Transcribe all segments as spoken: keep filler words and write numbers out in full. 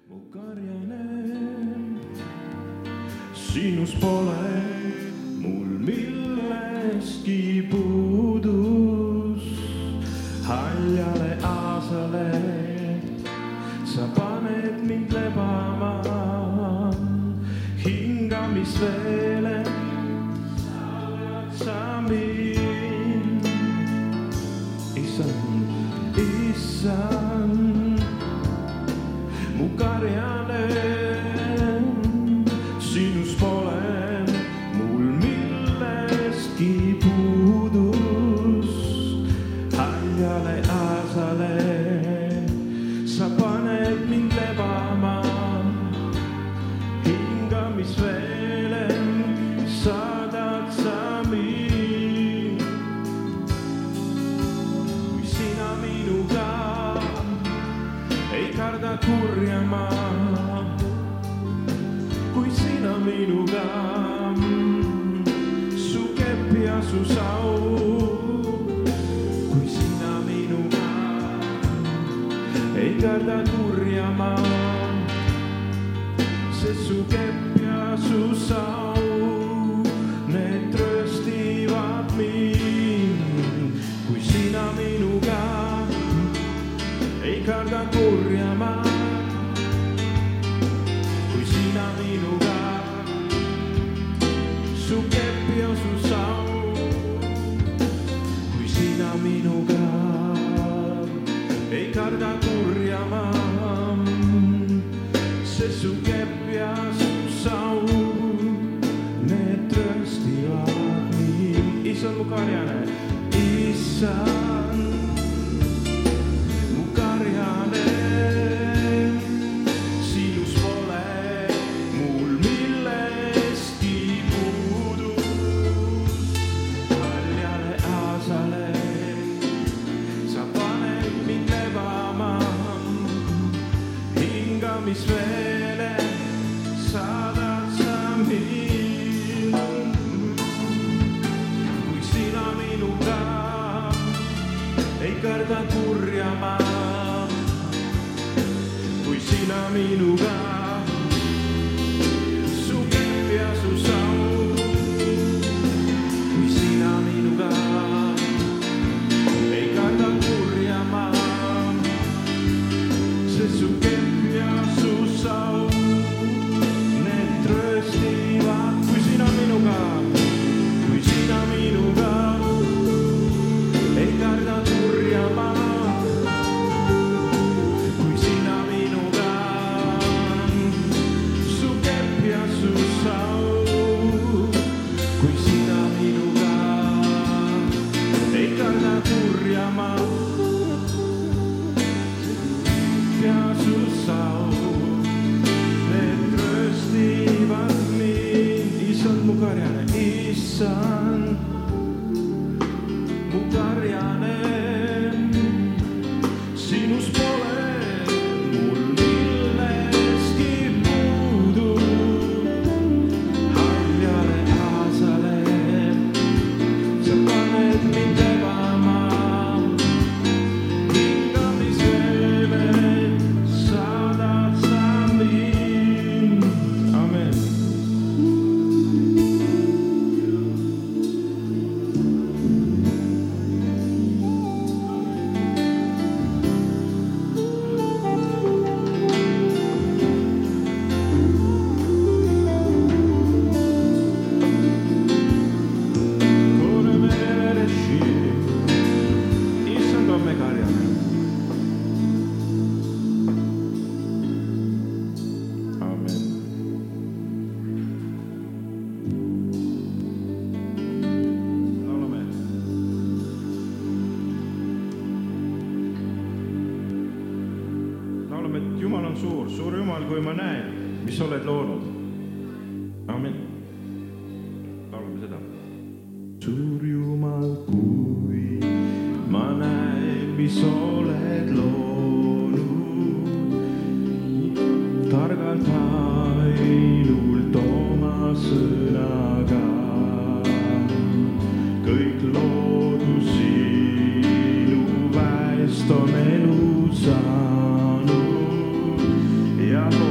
mu karjane, sinus pole mul millestki puudus. Haljale aasale sa paned mind lebama, hingamisveele sa mind. Issand, issand, mu karjane, sinus pole mul millestki puudus. Haljale aasale sa paned mind lebama, hingamisveele saadad sa mind. Kui sina minuga ei karda kurja ma, kui sina minuga su kepp ja su sau. Kui sina minuga ei karda kurja ma, sest su kepp ja su sau, need tröstivad mind. Kui sina minuga ei karda kurja ma, kui sina minuga su kepp ja su sau. Kui sina minuga ei karda kurja ma, sest su kepp ja su sau, need tröstivad mind. Issand, mu karjane, issand, mu karjane, sinus pole mul millestki puudus. Haljale aasale sa paned mind lebama, hingamisveele saadad sa mind. Kui sina minuga ei karda kurja ma, kui sina minuga su kepp ja su sau. Kui sina minuga ei karda kurja ma, sest su kepp ja su sau, need tröstivad. Kui sina minuga, kui sina minuga ei karda kurja ma, kui sina minuga su kepp ja su sau. Kui sina minuga ei karda kurja ma, ja su sau, need tröstivad mind. Issand, mu karjane, issand, mu karjane, sinus pole mul millestki puudu. Haljale aasale sa paned mind lebama, hingamisveele saadad sa mind. Amen. Issand on me karjane. Amen. Laulame. Laulame, et Jumal on suur, suur Jumal, kui ma näen, mis oled loonud. Amen. Laulame seda. Suur Jumal, kui ma näen, mis oled loonud, targalt ainult oma sõnaga kõik loodus sinu väest on elu saanud ja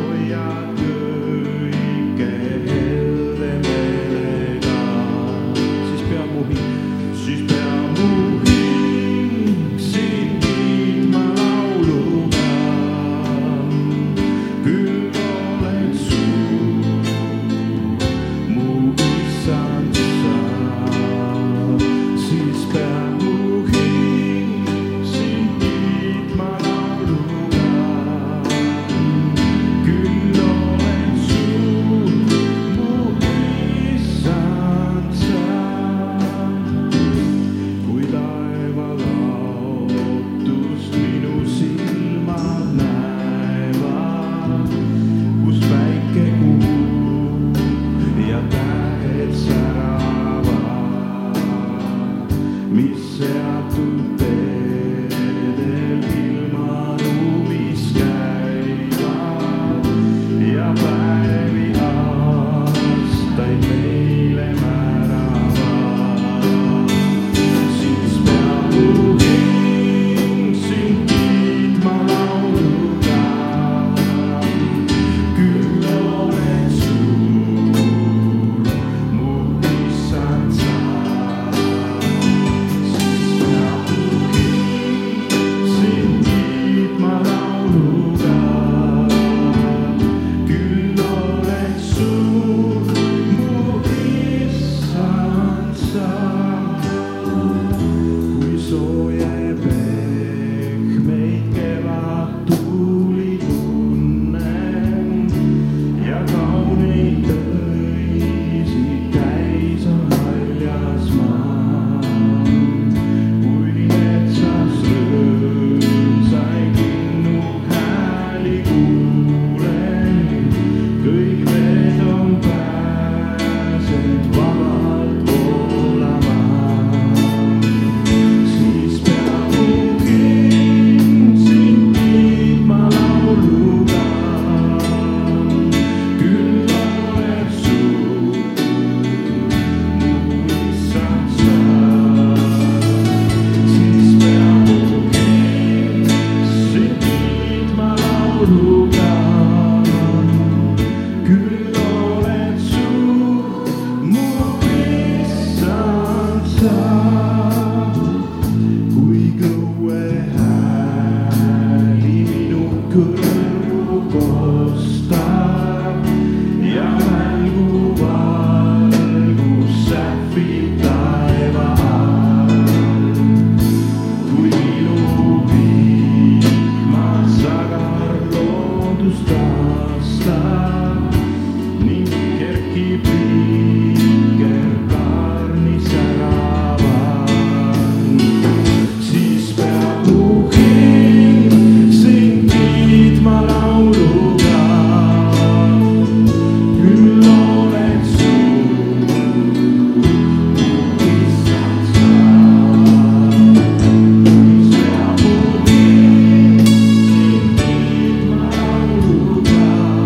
Küll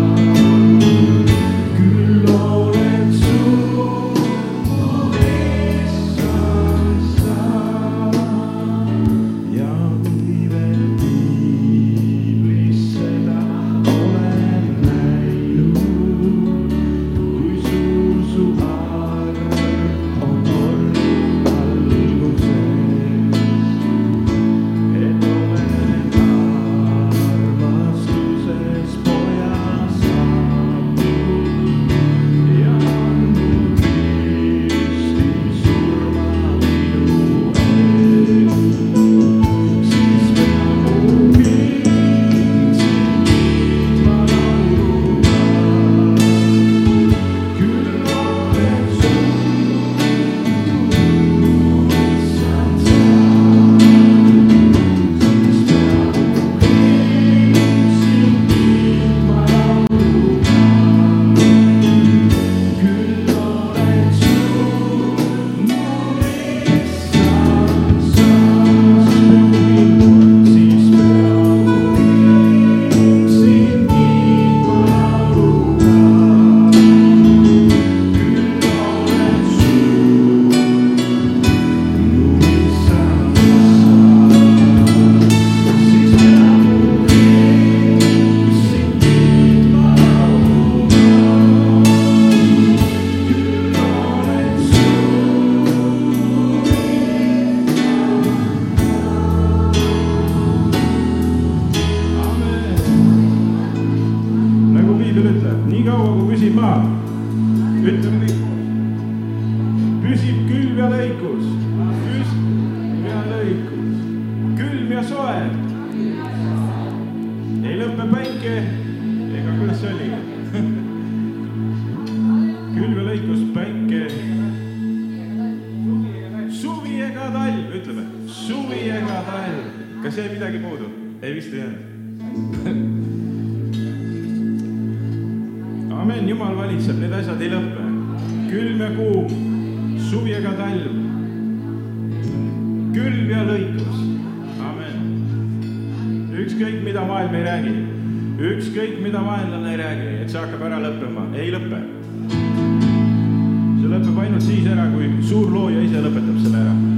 nii kaua, kui püsib maa. Ütleme kõik. Püsib külm ja lõikus. Püsib ja lõikus. Külm ja soe. Ei lõppe päike. Ega kuidas see oli? Külm ja lõikus päike. Suvi ega talv, ütleme. Suvi ega talv. Kas jäi midagi puudu? Ei vist ei jäänud. Amen, Jumal valitseb, need asjad ei lõppe. Külm ja kuum, suvi ega talv. Külm ja lõikus. Amen. Ükskõik, mida maailm ei räägi. Ükskõik, mida vaenlane ei räägi, et see hakkab ära lõppema. Ei lõppe. See lõpeb ainult siis ära, kui suur looja ise lõpetab selle ära.